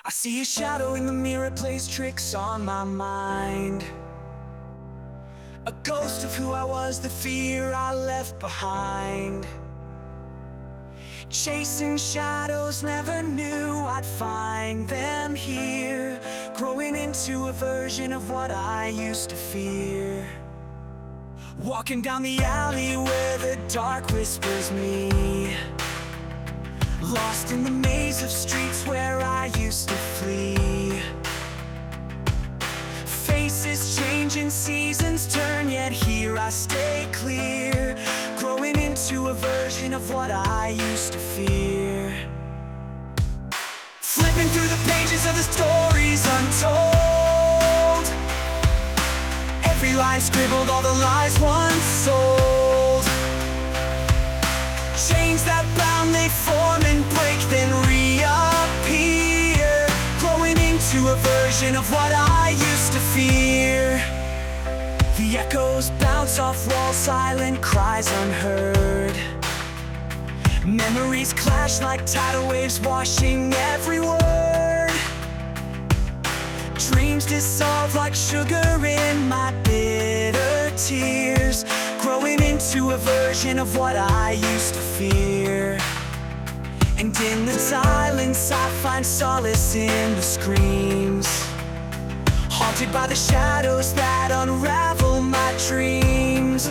I see a shadow in the mirror plays tricks on my mind. A ghost of who I was, the fear I left behind. Chasing shadows, never knew I'd find them here, growing into a version of what I used to fear. Walking down the alley where the dark whispers me, lost in the maze of streets where I used to flee. Faces change and seasons turn, yet here I stay clear, growing into a version of what I used to fear. Flipping through the pages of the stories untold, every line scribbled, all the lies once sold. Chains that bound, they form and break, then reappear, growing into a version of what I used to fear. The echoes bounce off walls, silent cries unheard. Memories clash like tidal waves, washing every word. Dreams dissolve like sugar in my bitter tears, growing into a version of what I used to fear. And in the silence I find solace in the screams, haunted by the shadows that unravel my dreams.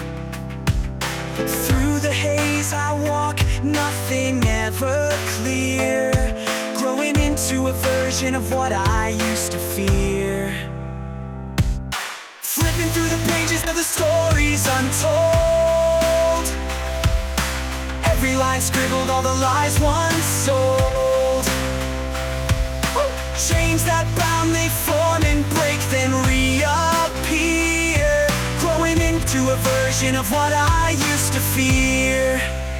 Through the haze I walk, nothing ever clear, growing into a version of what I used to fear. Flipping through the pages of the stories untold, every line scribbled, all the lies once sold. Chains that bound, they form and break, then reappear, growing into a version of what I used to fear.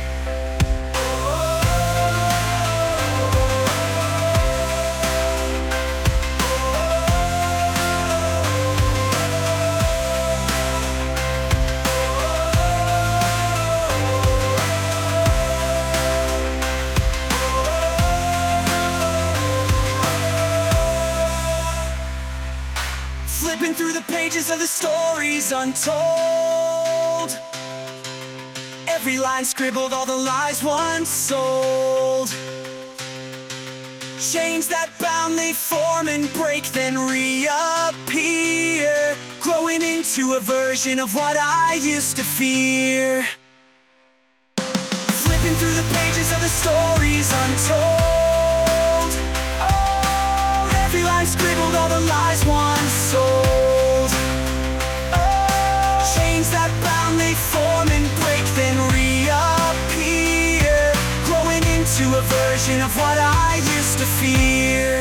Flipping through the pages of the stories untold, every line scribbled, all the lies once sold. Chains that bound, they form and break, then reappear, growing into a version of what I used to fear. Flipping through the pages of the stories untold, oh, every line scribbled, all the lies once sold. Chains that bound, they form and break, then reappear, growing into a version of what I used to fear.